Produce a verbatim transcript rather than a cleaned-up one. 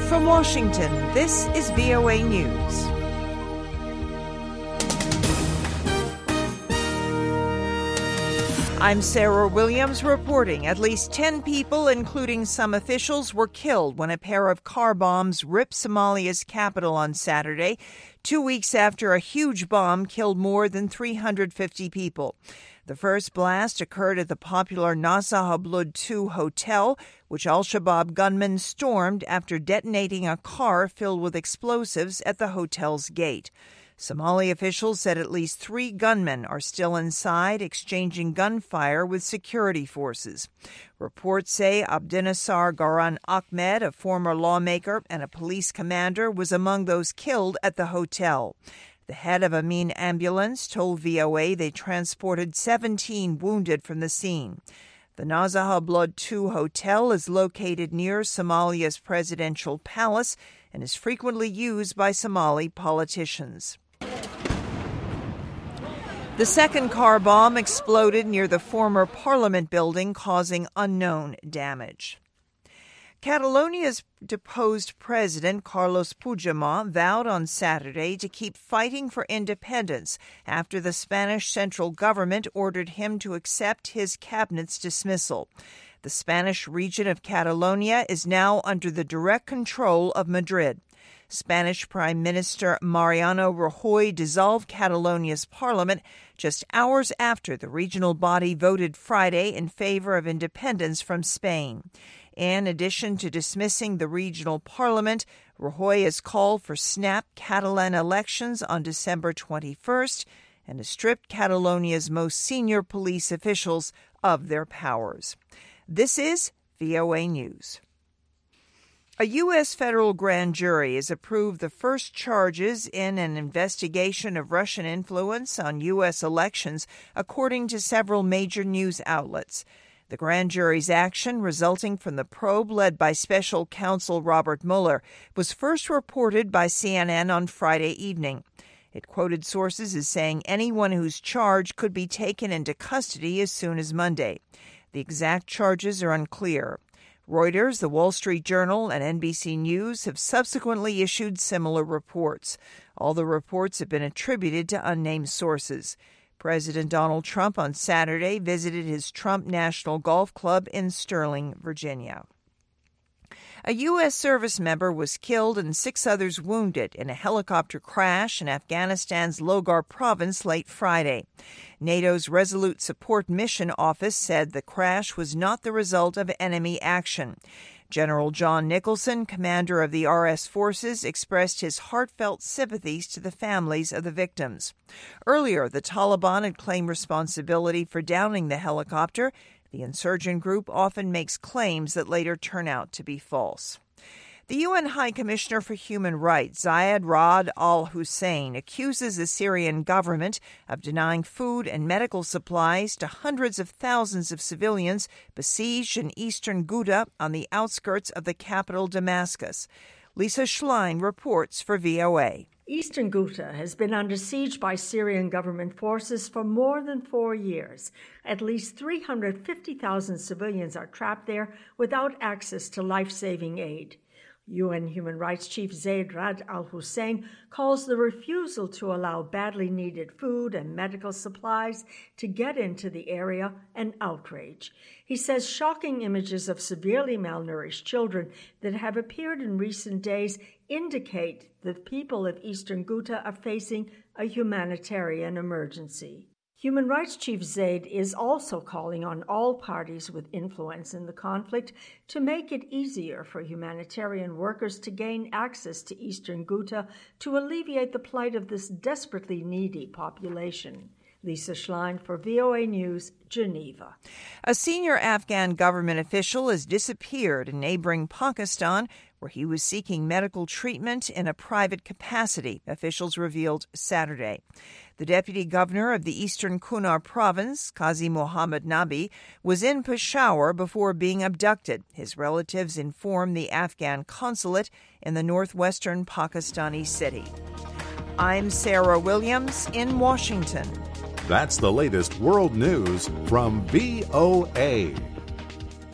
From Washington, this is V O A News. I'm Sarah Williams reporting. At least ten people, including some officials, were killed when a pair of car bombs ripped Somalia's capital on Saturday, two weeks after a huge bomb killed more than three hundred fifty people. The first blast occurred at the popular Nasa Hablood two hotel, which al-Shabaab gunmen stormed after detonating a car filled with explosives at the hotel's gate. Somali officials said at least three gunmen are still inside, exchanging gunfire with security forces. Reports say Abdinasar Garan Ahmed, a former lawmaker and a police commander, was among those killed at the hotel. The head of Amin Ambulance told V O A they transported seventeen wounded from the scene. The Nasa Hablood two hotel is located near Somalia's presidential palace and is frequently used by Somali politicians. The second car bomb exploded near the former parliament building, causing unknown damage. Catalonia's deposed president, Carlos Puigdemont, vowed on Saturday to keep fighting for independence after the Spanish central government ordered him to accept his cabinet's dismissal. The Spanish region of Catalonia is now under the direct control of Madrid. Spanish Prime Minister Mariano Rajoy dissolved Catalonia's parliament just hours after the regional body voted Friday in favor of independence from Spain. In addition to dismissing the regional parliament, Rajoy has called for snap Catalan elections on December twenty-first and has stripped Catalonia's most senior police officials of their powers. This is V O A News. A U S federal grand jury has approved the first charges in an investigation of Russian influence on U S elections, according to several major news outlets. The grand jury's action, resulting from the probe led by special counsel Robert Mueller, was first reported by C N N on Friday evening. It quoted sources as saying anyone who's charged could be taken into custody as soon as Monday. The exact charges are unclear. Reuters, The Wall Street Journal, and N B C News have subsequently issued similar reports. All the reports have been attributed to unnamed sources. President Donald Trump on Saturday visited his Trump National Golf Club in Sterling, Virginia. A U S service member was killed and six others wounded in a helicopter crash in Afghanistan's Logar province late Friday. NATO's Resolute Support Mission Office said the crash was not the result of enemy action. General John Nicholson, commander of the R S forces, expressed his heartfelt sympathies to the families of the victims. Earlier, the Taliban had claimed responsibility for downing the helicopter. The insurgent group often makes claims that later turn out to be false. The U N High Commissioner for Human Rights, Zeid Ra'ad Al Hussein, accuses the Syrian government of denying food and medical supplies to hundreds of thousands of civilians besieged in eastern Ghouta on the outskirts of the capital Damascus. Lisa Schlein reports for V O A. Eastern Ghouta has been under siege by Syrian government forces for more than four years. At least three hundred fifty thousand civilians are trapped there without access to life-saving aid. U N Human Rights Chief Zeid Ra'ad Al Hussein calls the refusal to allow badly needed food and medical supplies to get into the area an outrage. He says shocking images of severely malnourished children that have appeared in recent days indicate the people of Eastern Ghouta are facing a humanitarian emergency. Human Rights Chief Zeid is also calling on all parties with influence in the conflict to make it easier for humanitarian workers to gain access to Eastern Ghouta to alleviate the plight of this desperately needy population. Lisa Schlein for V O A News, Geneva. A senior Afghan government official has disappeared in neighboring Pakistan, where he was seeking medical treatment in a private capacity, officials revealed Saturday. The deputy governor of the eastern Kunar province, Qazi Mohammad Nabi, was in Peshawar before being abducted. His relatives informed the Afghan consulate in the northwestern Pakistani city. I'm Sarah Williams in Washington. That's the latest world news from V O A.